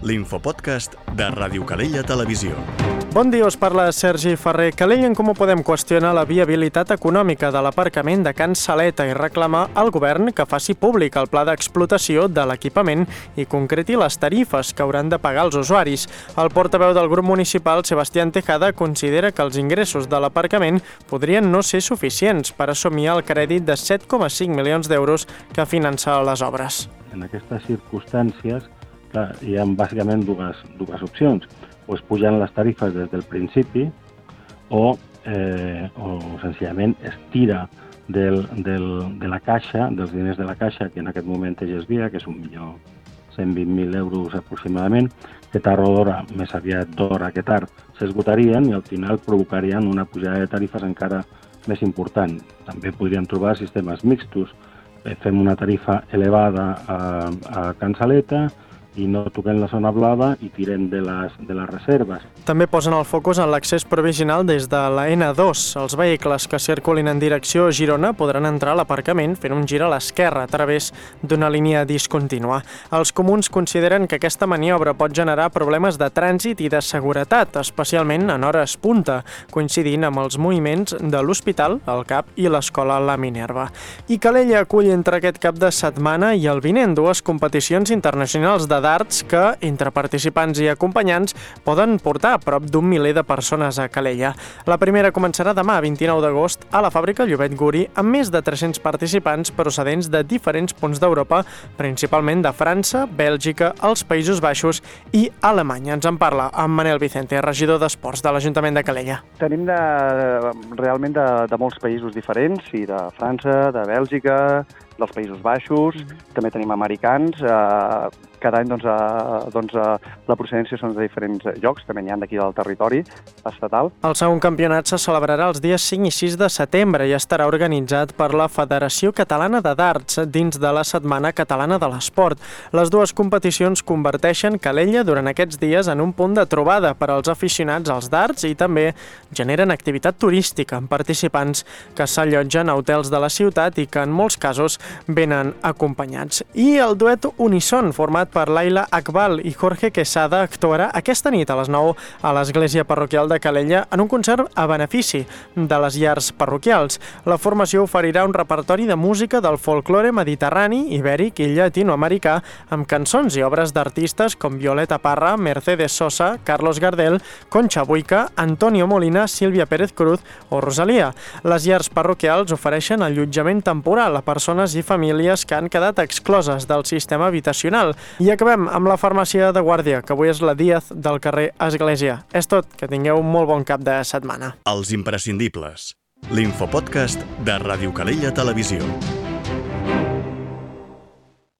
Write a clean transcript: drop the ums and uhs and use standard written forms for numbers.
l'infopodcast de Ràdio Calella Televisió. Bon dia, us parla Sergi Ferrer. Calella en Comú Podem qüestiona la viabilitat econòmica de l'aparcament de Can Saleta i reclama al govern que faci públic el pla d'explotació de l'equipament i concreti les tarifes que hauran de pagar els usuaris. El portaveu del grup municipal, Sebastián Tejada, considera que els ingressos de l'aparcament podrien no ser suficients per assumir el crèdit de 7,5 milions d'euros que finança les obres. En aquestes circumstàncies hi ha bàsicament dues opcions. O es pugen les tarifes des del principi o senzillament es tira de la caixa, dels diners de la caixa, que en aquest moment es desvia, que és 1.120.000 euros aproximadament, que tard o d'hora, més aviat d'hora que tard, s'esgotarien i al final provocarien una pujada de tarifes encara més important. També podríem trobar sistemes mixtos. Fem una tarifa elevada a Can Saleta i no toquem la zona blava i tirem de les reserves. També posen el focus en l'accés provisional des de la N2. Els vehicles que circulin en direcció a Girona podran entrar a l'aparcament fent un gir a l'esquerra a través d'una línia discontínua. Els comuns consideren que aquesta maniobra pot generar problemes de trànsit i de seguretat, especialment en hores punta, coincidint amb els moviments de l'Hospital, el CAP i l'Escola La Minerva. I Calella acull entre aquest cap de setmana i el vinent dues competicions internacionals de darts que, entre participants i acompanyants, poden portar a prop d'un miler de persones a Calella. La primera començarà demà, 29 d'agost, a la fàbrica Llobet Guri, amb més de 300 participants procedents de diferents punts d'Europa, principalment de França, Bèlgica, els Països Baixos i Alemanya. Ens en parla en Manel Vicente, regidor d'Esports de l'Ajuntament de Calella. Tenim realment de molts països diferents, i de França, de Bèlgica, dels Països Baixos, també tenim americans. Cada any la procedència són de diferents llocs, també n'hi ha d'aquí del territori estatal. El segon campionat se celebrarà els dies 5 i 6 de setembre i estarà organitzat per la Federació Catalana de Darts dins de la Setmana Catalana de l'Esport. Les dues competicions converteixen Calella durant aquests dies en un punt de trobada per als aficionats als darts i també generen activitat turística amb participants que s'allotgen a hotels de la ciutat i que en molts casos venen acompanyats. I el duet Unison, format per Laila Akbal i Jorge Quesada, actuarà aquesta nit a les 9 a l'Església Parroquial de Calella en un concert a benefici de les llars parroquials. La formació oferirà un repertori de música del folklore mediterrani, ibèric i llatinoamericà amb cançons i obres d'artistes com Violeta Parra, Mercedes Sosa, Carlos Gardel, Concha Buica, Antonio Molina, Sílvia Pérez Cruz o Rosalía. Les llars parroquials ofereixen allotjament temporal a persones i famílies que han quedat excloses del sistema habitacional. I acabem amb la farmàcia de Guàrdia, que avui és la Díaz del carrer Església. És tot, que tingueu un molt bon cap de setmana. Els imprescindibles. L'infopodcast de Ràdio Calella Televisió.